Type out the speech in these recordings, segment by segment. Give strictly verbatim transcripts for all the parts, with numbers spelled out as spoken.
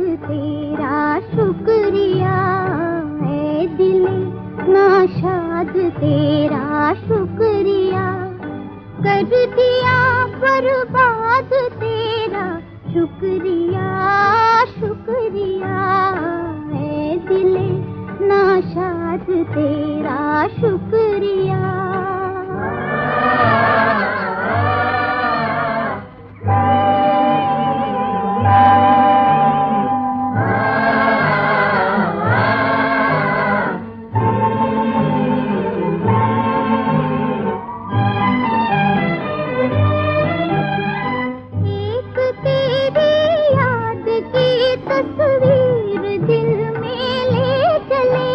तेरा शुक्रिया है दिले, नाशाद तेरा शुक्रिया। कर दिया बर्बाद तेरा शुक्रिया, शुक्रिया है दिले, नाशाद तेरा शुक्रिया। तस्वीर दिल में ले चले,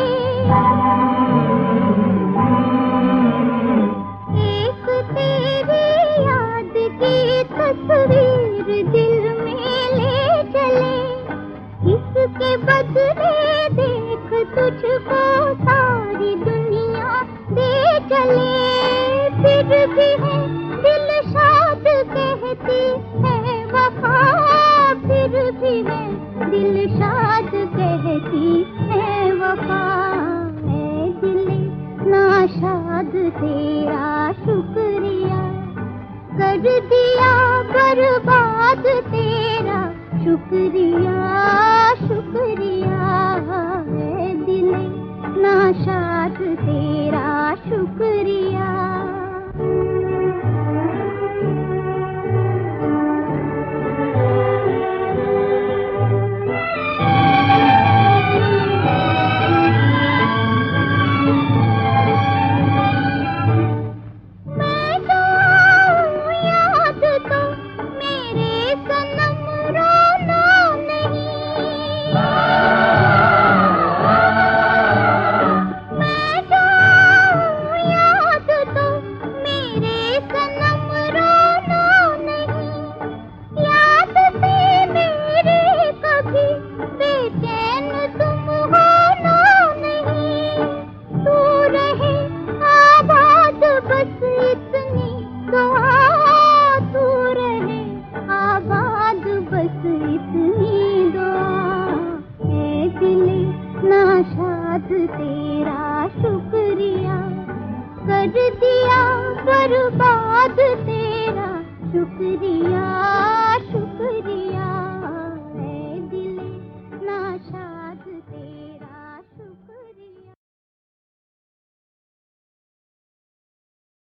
एक तेरी याद की तस्वीर दिल में ले चले। इसके बदले देख तुझको सारी दुनिया दे चले। फिर भी है दिल शाद कहती है वफा, फिर भी है दिल शाद कहती है वफा। है दिले नाशाद तेरा शुक्रिया, कर दिया बर्बाद तेरा शुक्रिया, शुक्रिया है दिले नाशाद तेरा शुक्रिया। नाशाद तेरा शुक्रिया, कर दिया बर्बाद तेरा शुक्रिया।